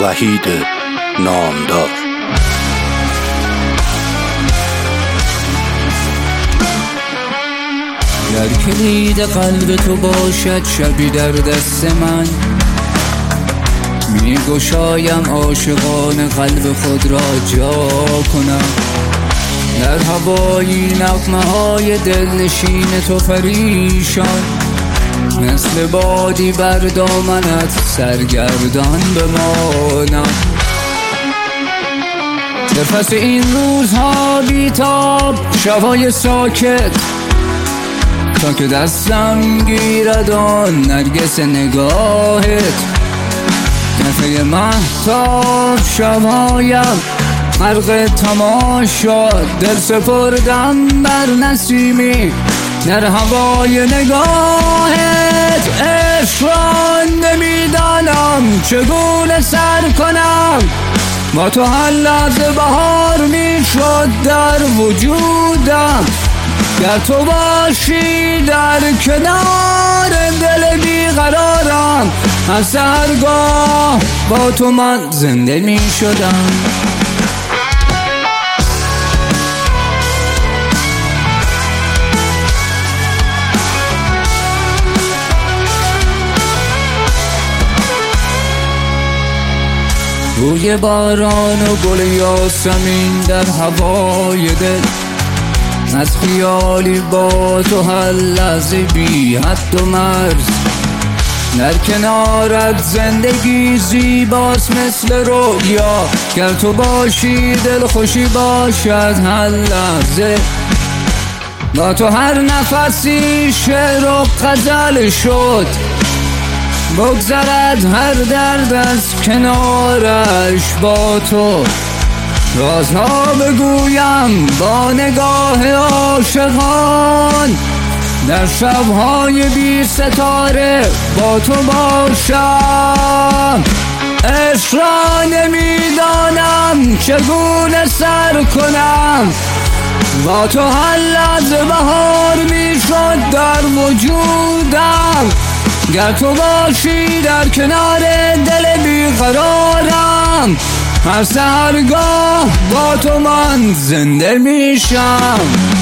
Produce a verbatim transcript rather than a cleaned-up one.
وحید نامدار. در کلید قلب تو باشد شبی در دست من، می گشایم عاشقان قلب خود را جا کنم. در هوایی نغمه های دلنشین تو پریشان، مثل بادی بر دامنت سرگردان بمانم. نفس این روزها بیتاب، شبهای ساکت، تا که دستم گیرد آن نرگس نگاهت. نفه مهتاب شبهایم غرق تماشا، دل سپردم بر نسیمی در هوای نگاهت. عشق را نمیدانم چگونه سر کنم، با تو هر لحظه بهار میشد در وجودم. گر تو باشی در کنار دل بیقرارم، از سحرگاه با تو من زنده می شدم. بوی باران و گل یاسمین در هوای دل، از خیالی با تو هر لحظه بی حد و مرز. در کنارت زندگی زیباست مثل رویا، گر تو باشی دل خوشی باشد هر لحظه. با تو هر نفسی شعر و غزل شد، بگذرد هر درد از کنارش با تو. رازها بگویم با نگاه عاشقان، در شبهای بی ستاره با تو باشم. عشق را نمیدانم چگونه سر کنم، با تو هر لحظه بهار میشد در وجودم. گر تو باشی در کنار دل بیقرارم، هر سحرگاه با تو من زنده میشم.